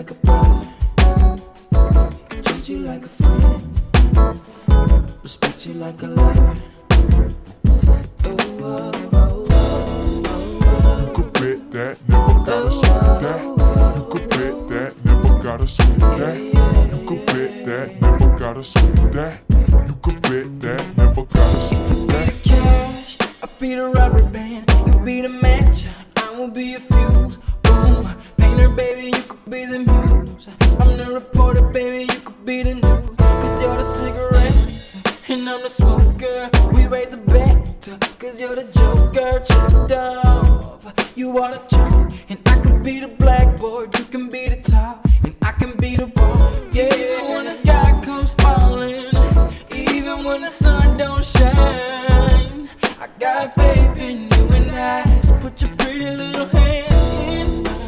like a brother, treat you like a friend, respect you like a lover. Oh, oh, oh, oh, oh. You could bet that, never gotta say that. You could bet that, never gotta say that. You could bet that, never gotta say that. You could bet that, never gotta say that. Be the cash, I'll be the rubber band. You be the match, I will be a fuse. Boom, painter, baby, you could be the muse. I'm the reporter, baby, you could be the news. Cause you're the cigarette, and I'm the smoker. We raise the bet, cause you're the joker. Tripped off, you are the chalk. And I can be the blackboard, you can be the top. And I can be the wall, yeah, when the sky comes falling. Even when the sun don't shine, I got faith in you and I. So put your pretty little hand in mine.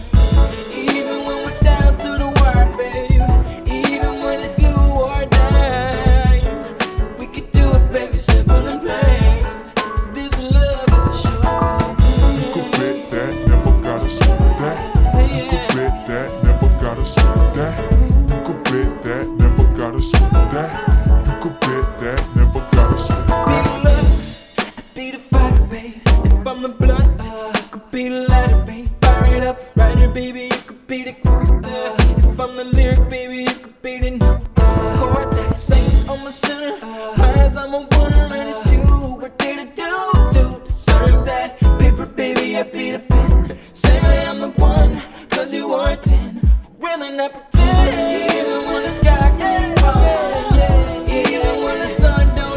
Even when we're down to the wire, babe. Even when it's do or die, we could do it, baby, simple and plain. Cause this love is a short thing. You could bet that, never gotta say that. You could bet that, never gotta say that. You could bet that, never gotta say that. You could bet that, never gotta say that. Be the love, be the fire, babe. If I'm the blunt, you could be the lighter, babe. Fire it up, writer, baby, you could be the quote. If I'm the lyric, baby, you could be the note. Chord that sing on my center. Eyes, I'm a winner, and it's you. What did I do to deserve that? Paper, baby, I be the pen. Say I'm the one, cause you are a 10. For real and not pretend. Even when the sky gets falling, even when the sun don't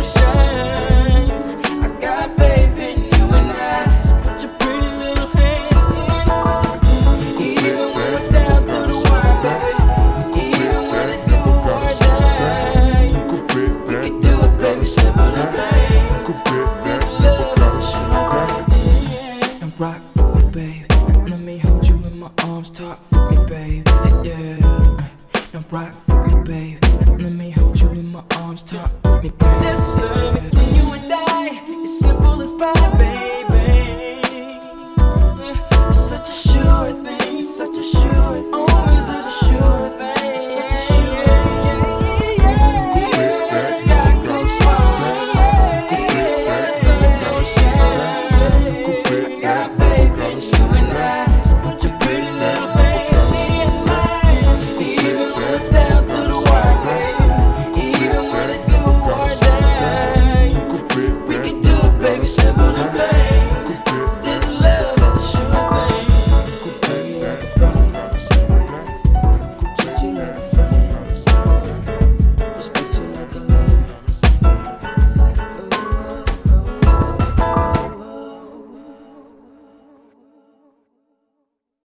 shine, I got faith in you and I. So put your pretty little hand in mine. Even when we're down to the wire, baby. Even when it do or die, You could bet we that, can do it, baby, simple and plain. you could bet This that, never love gotta is a say short that. thing. And rock with me, babe. Let me hold you in my arms, talk with me, babe. Yeah. Now rock with me, babe. Let me hold you in my arms, talk with me, babe. This love between you and I is simple as pie, babe.